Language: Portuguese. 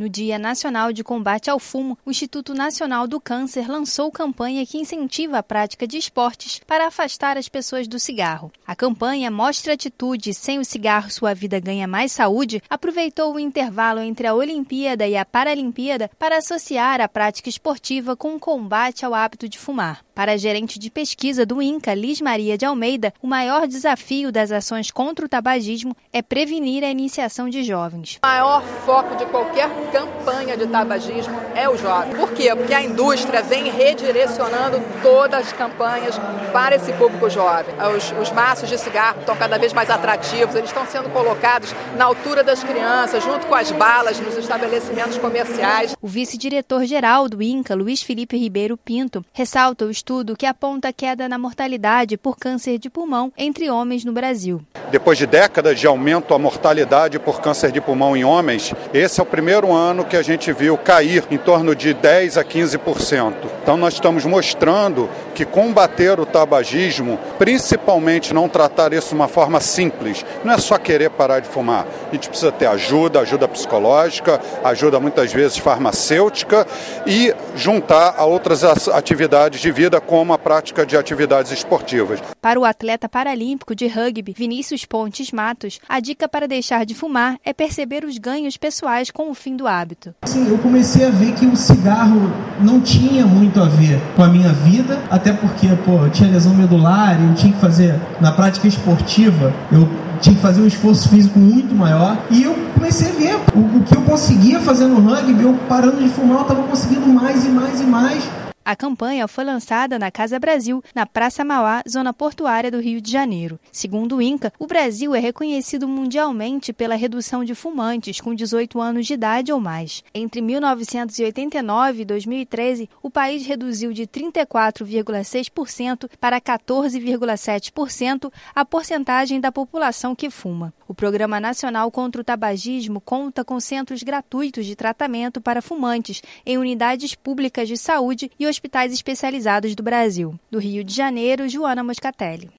No Dia Nacional de Combate ao Fumo, o Instituto Nacional do Câncer lançou campanha que incentiva a prática de esportes para afastar as pessoas do cigarro. A campanha Mostra Atitude, sem o cigarro sua vida ganha mais saúde, aproveitou o intervalo entre a Olimpíada e a Paralimpíada para associar a prática esportiva com o combate ao hábito de fumar. Para a gerente de pesquisa do INCA, Liz Maria de Almeida, o maior desafio das ações contra o tabagismo é prevenir a iniciação de jovens. O maior foco de qualquer campanha de tabagismo é o jovem. Por quê? Porque a indústria vem redirecionando todas as campanhas para esse público jovem. Os maços de cigarro estão cada vez mais atrativos, eles estão sendo colocados na altura das crianças, junto com as balas nos estabelecimentos comerciais. O vice-diretor-geral do INCA, Luiz Felipe Ribeiro Pinto, ressalta o estudo que aponta queda na mortalidade por câncer de pulmão entre homens no Brasil. Depois de décadas de aumento a mortalidade por câncer de pulmão em homens, esse é o primeiro ano que a gente viu cair em torno de 10% a 15%. Então nós estamos mostrando que combater o tabagismo, principalmente não tratar isso de uma forma simples, não é só querer parar de fumar. A gente precisa ter ajuda psicológica, ajuda muitas vezes farmacêutica e juntar a outras atividades de vida, como a prática de atividades esportivas. Para o atleta paralímpico de rugby, Vinícius Pontes Matos, a dica para deixar de fumar é perceber os ganhos pessoais com o fim do hábito. Sim, eu comecei a ver que o cigarro não tinha muito a ver com a minha vida, até porque, eu tinha lesão medular, eu tinha que fazer, na prática esportiva, eu tinha que fazer um esforço físico muito maior, e eu comecei a ver o que eu conseguia fazer no rugby, eu parando de fumar, eu estava conseguindo mais e mais e mais. A campanha foi lançada na Casa Brasil, na Praça Mauá, zona portuária do Rio de Janeiro. Segundo o INCA, o Brasil é reconhecido mundialmente pela redução de fumantes com 18 anos de idade ou mais. Entre 1989 e 2013, o país reduziu de 34,6% para 14,7% a porcentagem da população que fuma. O Programa Nacional contra o Tabagismo conta com centros gratuitos de tratamento para fumantes em unidades públicas de saúde e hospitais especializados do Brasil. Do Rio de Janeiro, Joana Moscatelli.